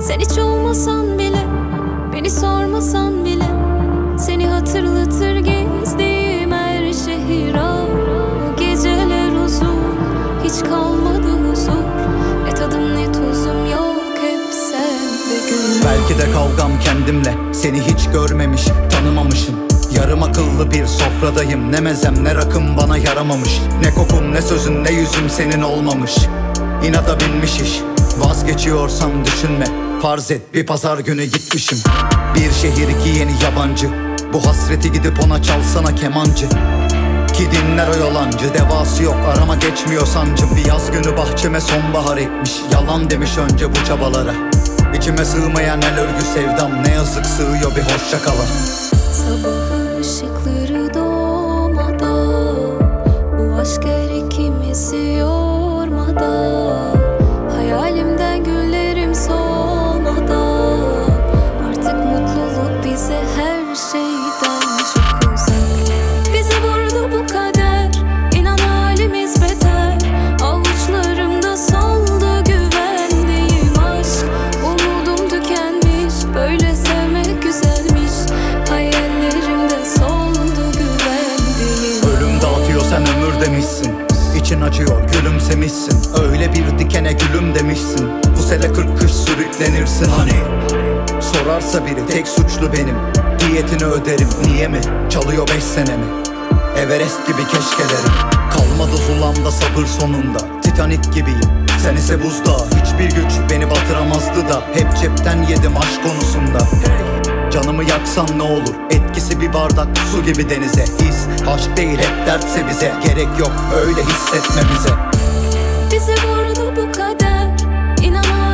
Sen hiç olmasan bile, beni sormasan bile, seni hatırlatır gezdiğim her şehir. Bu geceler uzun, hiç kalmadı huzur. Ne tadım ne tuzum yok, hep sende gül. Belki de kavgam kendimle, seni hiç görmemiş, tanımamışım. Yarım akıllı bir sofradayım, ne mezem ne rakım bana yaramamış. Ne kokum ne sözün ne yüzüm senin olmamış. İnada binmiş iş, vazgeçiyorsam düşünme. Farz et bir pazar günü gitmişim. Bir şehir iki yeni yabancı, bu hasreti gidip ona çalsana kemancı. Ki dinler o yalancı, devası yok arama geçmiyor sancım. Bir yaz günü bahçeme sonbahar ekmiş, yalan demiş önce bu çabalara. İçime sığmayan el örgü sevdam, ne yazık sığıyor bir hoşça kala. Sabahın ışıkları doğmadan, bu aşk her ikimizi yormadan, hayalimden güllerim solmadan, artık mutluluk bize her şeyden çok uzak. Bizi vurdu bu kader, inan halimiz beter. Avuçlarımda soldu güvendiğim aşk. Umudum tükenmiş, böyle sevmek güzelmiş. Hayallerimde soldu güvendiğim. Ölüm dağıtıyor sen ömür demişsin, İçin acıyor gülümsemişsin. Öyle bir dikene gülüm demişsin. Bu sene 40 kış sürüklenirsin hani. Sorarsa biri tek suçlu benim, diyetini öderim. Niye mi? Çalıyor 5 sene mi? Everest gibi keşkelerim. Kalmadı zulamda sabır sonunda, Titanik gibiyim, sen ise buzdağı. Hiçbir güç beni batıramazdı da, hep cepten yedim aşk konusunda. Canımı yaksan ne olur, etkisi bir bardak su gibi denize. His aşk değil hep dertse bize, gerek yok öyle hissetme bize. Bizi vurdu bu kader, inan